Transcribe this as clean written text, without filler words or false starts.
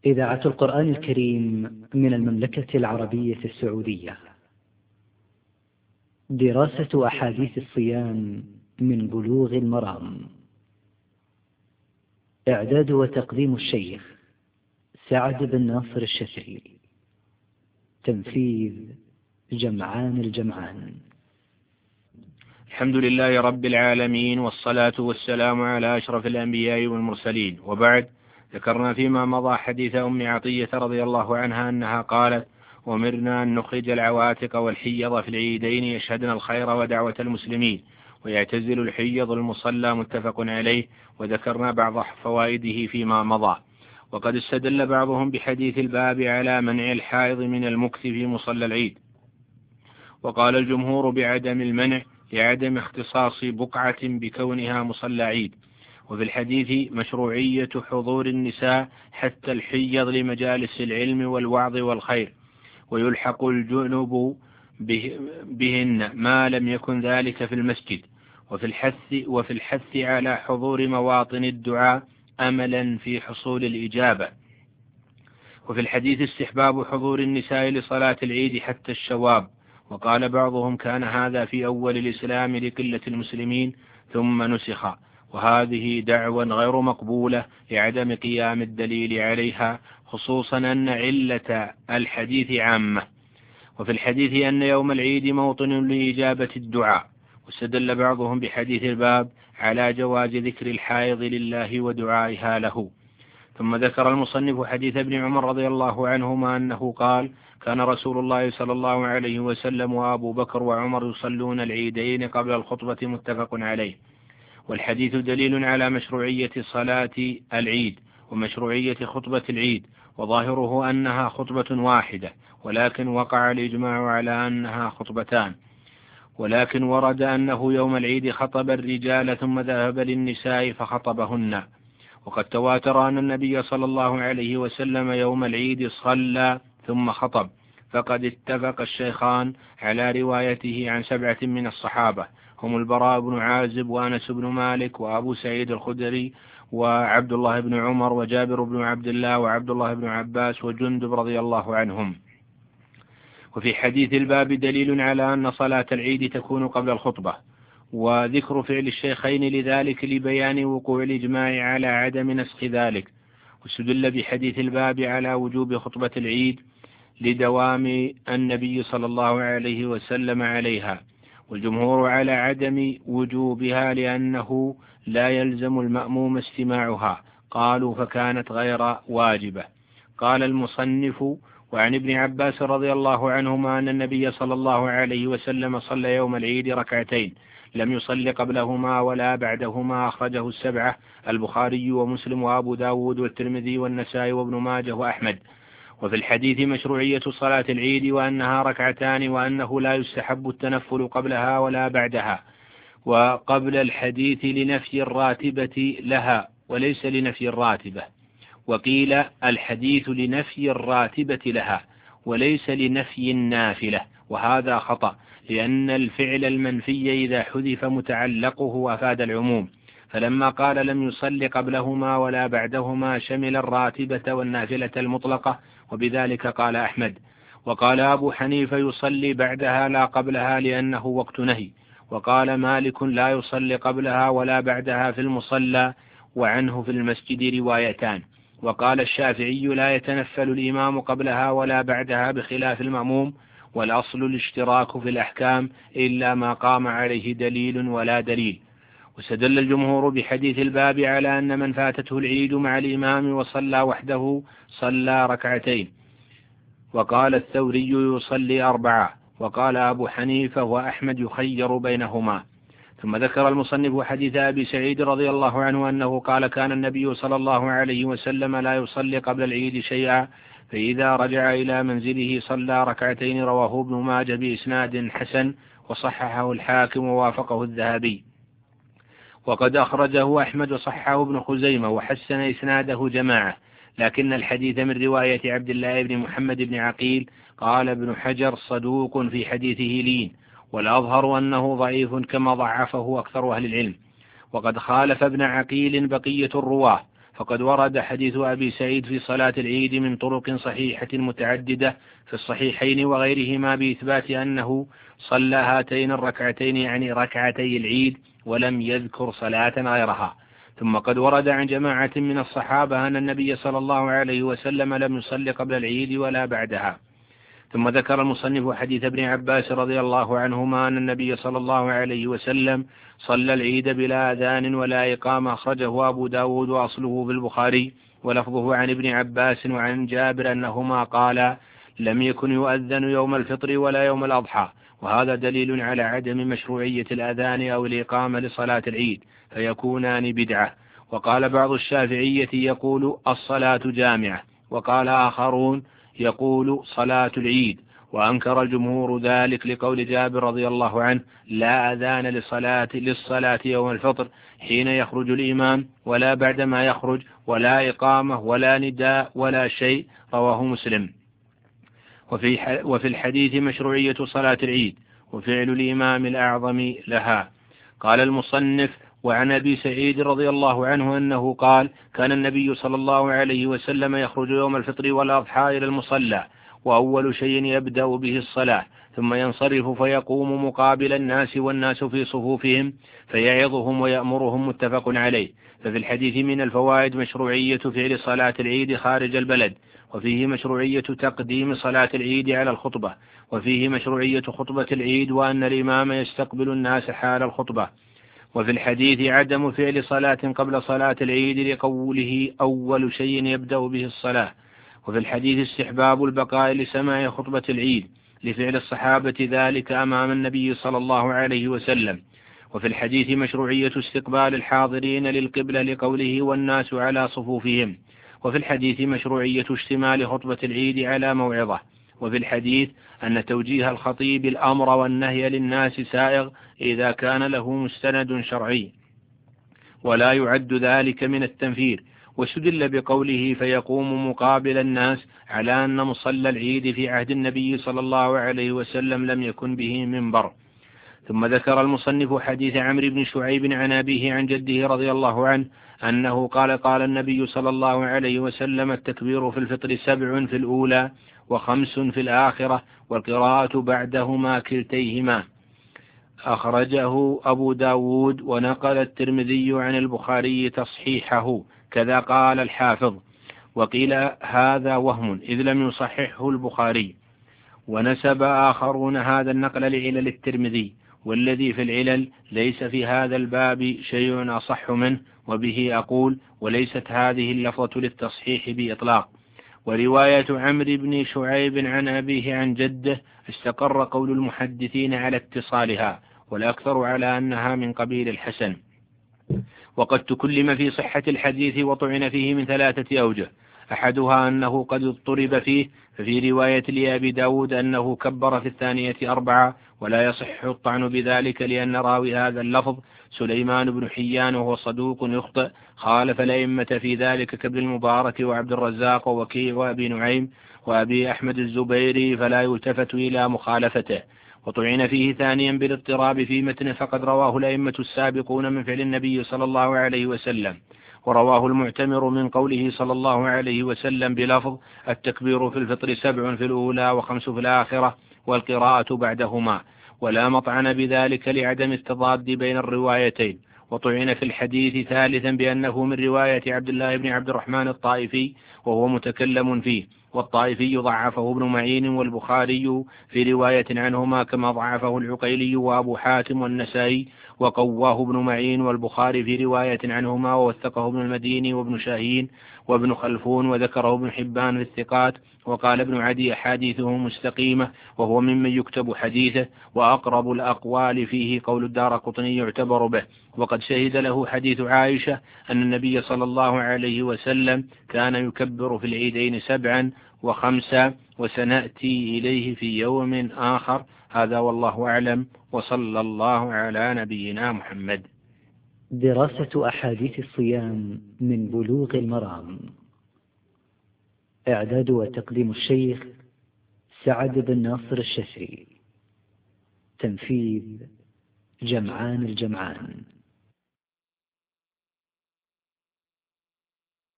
إذاعة القرآن الكريم من المملكة العربية السعودية. دراسة أحاديث الصيام من بلوغ المرام. إعداد وتقديم الشيخ سعد بن ناصر الشافعي. تنفيذ جمعان الجمعان. الحمد لله رب العالمين، والصلاة والسلام على أشرف الأنبياء والمرسلين، وبعد. ذكرنا فيما مضى حديث أم عطية رضي الله عنها أنها قالت: أمرنا أن نخرج العواتق والحيض في العيدين يشهدن الخير ودعوة المسلمين، ويعتزل الحيض المصلى، متفق عليه. وذكرنا بعض فوائده فيما مضى. وقد استدل بعضهم بحديث الباب على منع الحائض من المكث في مصلى العيد، وقال الجمهور بعدم المنع لعدم اختصاص بقعة بكونها مصلى عيد. وفي الحديث مشروعية حضور النساء حتى الحيض لمجالس العلم والوعظ والخير، ويلحق الجنب بهن ما لم يكن ذلك في المسجد. وفي الحث على حضور مواطن الدعاء أملا في حصول الإجابة. وفي الحديث استحباب حضور النساء لصلاة العيد حتى الشواب، وقال بعضهم كان هذا في أول الإسلام لقلة المسلمين ثم نسخ، وهذه دعوى غير مقبولة لعدم قيام الدليل عليها، خصوصا أن علة الحديث عامة. وفي الحديث أن يوم العيد موطن لإجابة الدعاء، واستدل بعضهم بحديث الباب على جواز ذكر الحائض لله ودعائها له. ثم ذكر المصنف حديث ابن عمر رضي الله عنهما أنه قال: كان رسول الله صلى الله عليه وسلم وأبو بكر وعمر يصلون العيدين قبل الخطبة، متفق عليه. والحديث دليل على مشروعية صلاة العيد ومشروعية خطبة العيد، وظاهره أنها خطبة واحدة، ولكن وقع الإجماع على أنها خطبتان. ولكن ورد أنه يوم العيد خطب الرجال ثم ذهب للنساء فخطبهن. وقد تواتر أن النبي صلى الله عليه وسلم يوم العيد صلى ثم خطب، فقد اتفق الشيخان على روايته عن 7 من الصحابة، هم البراء بن عازب وأنس بن مالك وأبو سعيد الخدري وعبد الله بن عمر وجابر بن عبد الله وعبد الله بن عباس وجندب رضي الله عنهم. وفي حديث الباب دليل على أن صلاة العيد تكون قبل الخطبة، وذكر فعل الشيخين لذلك لبيان وقوع الإجماع على عدم نسخ ذلك. واستدل بحديث الباب على وجوب خطبة العيد لدوام النبي صلى الله عليه وسلم عليها، والجمهور على عدم وجوبها لأنه لا يلزم المأموم استماعها، قالوا فكانت غير واجبة. قال المصنف: وعن ابن عباس رضي الله عنهما أن النبي صلى الله عليه وسلم صلى يوم العيد ركعتين لم يصل قبلهما ولا بعدهما، أخرجه 7 البخاري ومسلم وأبو داود والترمذي والنسائي وابن ماجه وأحمد. وفي الحديث مشروعية صلاة العيد وأنها ركعتان، وأنه لا يستحب التنفل قبلها ولا بعدها. وقبل الحديث لنفي الراتبة لها وليس لنفي الراتبة، وقيل الحديث لنفي الراتبة لها وليس لنفي النافلة، وهذا خطأ، لأن الفعل المنفي إذا حذف متعلقه أفاد العموم، فلما قال لم يصل قبلهما ولا بعدهما شمل الراتبة والنافلة المطلقة، وبذلك قال أحمد. وقال أبو حنيفة يصلي بعدها لا قبلها لأنه وقت نهي. وقال مالك لا يصلي قبلها ولا بعدها في المصلى، وعنه في المسجد روايتان. وقال الشافعي لا يتنفل الإمام قبلها ولا بعدها بخلاف المأموم، والأصل الاشتراك في الأحكام إلا ما قام عليه دليل ولا دليل. واستدل الجمهور بحديث الباب على أن من فاتته العيد مع الإمام وصلى وحده صلى ركعتين، وقال الثوري يصلي 4، وقال أبو حنيفة وأحمد يخير بينهما. ثم ذكر المصنف حديث أبي سعيد رضي الله عنه أنه قال كان النبي صلى الله عليه وسلم لا يصلي قبل العيد شيئا، فإذا رجع إلى منزله صلى ركعتين، رواه ابن ماجه بإسناد حسن، وصححه الحاكم ووافقه الذهبي. وقد أخرجه أحمد وصححه ابن خزيمة وحسن إسناده جماعة، لكن الحديث من رواية عبد الله بن محمد بن عقيل. قال ابن حجر صدوق في حديثه لين، والأظهر أنه ضعيف كما ضعفه أكثر أهل العلم. وقد خالف ابن عقيل بقية الرواه، فقد ورد حديث أبي سعيد في صلاة العيد من طرق صحيحة متعددة في الصحيحين وغيرهما بإثبات أنه صلى هاتين الركعتين يعني ركعتي العيد ولم يذكر صلاة غيرها. ثم قد ورد عن جماعة من الصحابة أن النبي صلى الله عليه وسلم لم يصلي قبل العيد ولا بعدها. ثم ذكر المصنف حديث ابن عباس رضي الله عنهما أن النبي صلى الله عليه وسلم صلى العيد بلا أذان ولا إقامة، أخرجه أبو داود وأصله في البخاري، ولفظه عن ابن عباس وعن جابر أنهما قالا لم يكن يؤذن يوم الفطر ولا يوم الأضحى، وهذا دليل على عدم مشروعية الأذان أو الإقامة لصلاة العيد فيكونان بدعة. وقال بعض الشافعية يقول الصلاة جامعة، وقال آخرون يقول صلاة العيد، وأنكر الجمهور ذلك لقول جابر رضي الله عنه لا أذان للصلاة يوم الفطر حين يخرج الإمام ولا بعدما يخرج، ولا إقامة ولا نداء ولا شيء، رواه مسلم. وفي الحديث مشروعية صلاة العيد وفعل الإمام الأعظم لها. قال المصنف وعن أبي سعيد رضي الله عنه أنه قال كان النبي صلى الله عليه وسلم يخرج يوم الفطر والأضحى إلى المصلى، وأول شيء يبدأ به الصلاة، ثم ينصرف فيقوم مقابل الناس والناس في صفوفهم فيعظهم ويأمرهم، متفق عليه. ففي الحديث من الفوائد مشروعية فعل صلاة العيد خارج البلد، وفيه مشروعية تقديم صلاة العيد على الخطبة، وفيه مشروعية خطبة العيد وأن الإمام يستقبل الناس حال الخطبة. وفي الحديث عدم فعل صلاة قبل صلاة العيد لقوله أول شيء يبدأ به الصلاة. وفي الحديث استحباب البقاء لسماع خطبة العيد لفعل الصحابة ذلك أمام النبي صلى الله عليه وسلم. وفي الحديث مشروعية استقبال الحاضرين للقبلة لقوله والناس على صفوفهم. وفي الحديث مشروعية اشتمال خطبة العيد على موعظة. وفي الحديث أن توجيه الخطيب الأمر والنهي للناس سائغ إذا كان له مستند شرعي، ولا يعد ذلك من التنفير. واستدل بقوله فيقوم مقابل الناس على أن مصلى العيد في عهد النبي صلى الله عليه وسلم لم يكن به منبر. ثم ذكر المصنف حديث عمرو بن شعيب عن أبيه عن جده رضي الله عنه أنه قال قال النبي صلى الله عليه وسلم التكبير في الفطر 7 في الأولى و5 في الآخرة، والقراءة بعدهما كلتيهما. أخرجه أبو داود ونقل الترمذي عن البخاري تصحيحه، كذا قال الحافظ. وقيل هذا وهم إذ لم يصححه البخاري. ونسب آخرون هذا النقل لعلل الترمذي، والذي في العلل ليس في هذا الباب شيء أصح منه، وبه أقول وليست هذه اللفظة للتصحيح بإطلاق. ورواية عمرو بن شعيب عن أبيه عن جده استقر قول المحدثين على اتصالها، والأكثر على أنها من قبيل الحسن. وقد تكلم في صحة الحديث وطعن فيه من 3 أوجه، أحدها أنه قد اضطرب فيه، ففي رواية لأبي داود أنه كبر في الثانية 4، ولا يصح الطعن بذلك لأن راوي هذا اللفظ سليمان بن حيان وهو صدوق يخطئ، خالف الأئمة في ذلك كابن المبارك وعبد الرزاق ووكيع وأبي نعيم وأبي أحمد الزبيري، فلا يلتفت إلى مخالفته. وطعن فيه ثانيا بالاضطراب في متنه، فقد رواه الأئمة السابقون من فعل النبي صلى الله عليه وسلم، ورواه المعتمر من قوله صلى الله عليه وسلم بلفظ التكبير في الفطر 7 في الأولى و5 في الآخرة والقراءة بعدهما، ولا مطعن بذلك لعدم التضاد بين الروايتين. وطعن في الحديث ثالثا بأنه من رواية عبد الله بن عبد الرحمن الطائفي وهو متكلم فيه، والطائفي ضعفه ابن معين والبخاري في رواية عنهما كما ضعفه العقيلي وأبو حاتم والنسائي، وقواه ابن معين والبخاري في رواية عنهما، ووثقه ابن المديني وابن شاهين وابن خلفون، وذكره ابن حبان في الثقات. وقال ابن عدي أحاديثه مستقيمة وهو ممن يكتب حديثه، وأقرب الأقوال فيه قول الدارقطني يعتبر به. وقد شهد له حديث عائشة أن النبي صلى الله عليه وسلم كان يكبر في العيدين 7 و5، وسنأتي إليه في يوم آخر. هذا والله أعلم، وصلى الله على نبينا محمد. دراسة أحاديث الصيام من بلوغ المرام. إعداد وتقديم الشيخ سعد بن ناصر الشهري. تنفيذ جمعان الجمعان.